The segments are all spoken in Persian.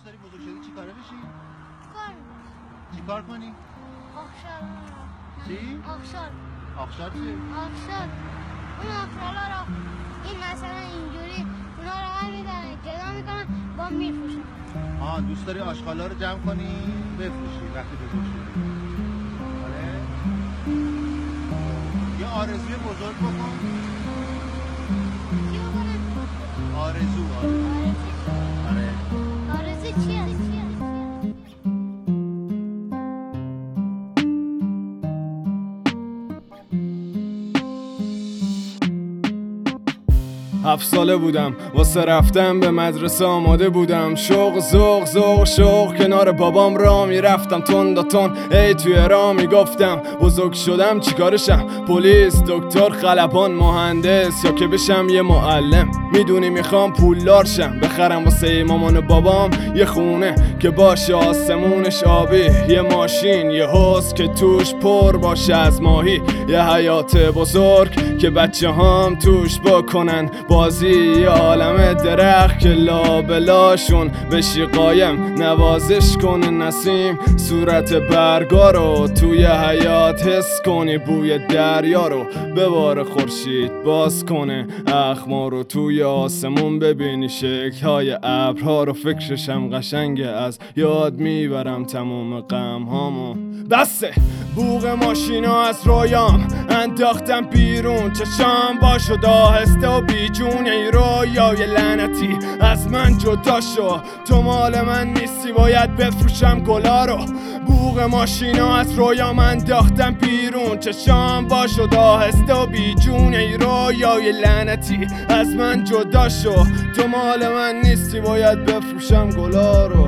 داری بزرگ شدی چی کاره بشی؟ کار چی کار کنی؟ آخشار چی؟ آخشار آخشار چیه؟ آخشار اون آخشارا رو این مثلا اینجوری اونا رو هم میدن جدا میکنن با میفروشن. دوست داری آشغالا رو جمع کنی بفروشی وقتی بزرگ شدی. آره؟ یه آرزوی بزرگ بکن. چی بکنم؟ آرزو آره. آرزو چیه؟ هفت ساله بودم واسه رفتم به مدرسه آماده بودم، شوق ذوق کنار بابام را میرفتم تون ای توی را میگفتم بزرگ شدم چیکارشم، پلیس، دکتر، خلبان، مهندس یا که بشم یه معلم. میدونی میخوام پولدار شم، بخرم واسه مامان و بابام یه خونه که باشه آسمونش آبی، یه ماشین، یه حوض که توش پر باشه از ماهی، یه حیات بزرگ که بچه هام توش بکنن بازی، یه عالم درخت که لابلاشون بشی قایم، نوازش کنه نسیم صورت برگا رو، توی حیات حس کنی بوی دریا رو، بباره خورشید باز کنه اخما رو، توی آسمون ببینی شکل‌های ابرها رو، فکرشم قشنگه از یاد میبرم تموم غم‌هامو. بسه بوق ماشینا از رویام انداختم بیرون، چشام با شد آهسته و بیجون، ای رویای لعنتی از من جدا شو، تو مال من نیستی باید بفروشم گلا رو. بوق ماشینا از رویام انداختم بیرون، چشام با شد آهسته و بیجون، ای رویای لعنتی از من جدا شو، تو مال من نیستی باید بفروشم گلا رو.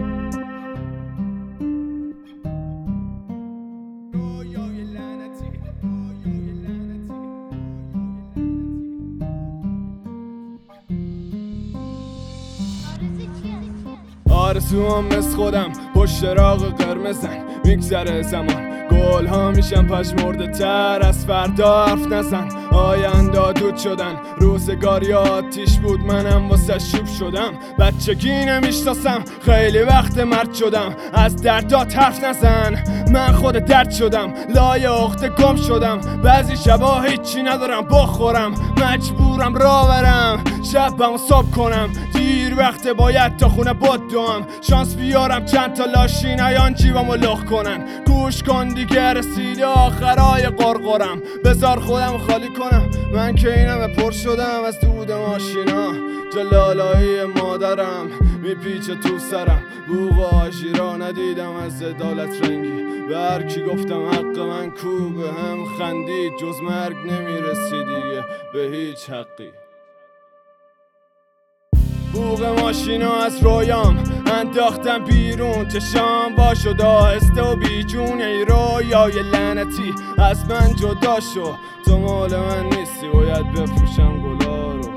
آرزوام مثل خودم پشت چراغ قرمزن، میگذره زمان گل ها میشن پژمرده تر از فردا، حرف نزن آینده دود شدن، روزگاری آتیش بود منم واسه شوب شدم، بچگی نمیشناسم خیلی وقت مرد شدم، از دردات حرف نزن من خود درد شدم، لای اخته گم شدم، بعضی شبا هیچی ندارم بخورم، مجبورم راه برم شبم صبح کنم، دیر وقت باید تا خونه بدوم، شانس بیارم چند تا لاشی نیان جیبمو لخ کنن، گوش کن دیگه رسیده آخرای قرقرم، بذار خودم خالی کنم من که اینم پر شدم از دود ماشینا، جلالایی مادرم میپیچه تو سرم، بوق آشی را ندیدم از دولت رنگی، به هر کی گفتم حق من کو به هم خندید، جز مرگ نمیرسی دیگه به هیچ حقی. بوق ماشینا از رویام انداختم بیرون، چشام با شد آهسته و بیجون، ای رویای لعنتی از من جدا شو، تو مال من نیستی باید بفروشم گلا رو.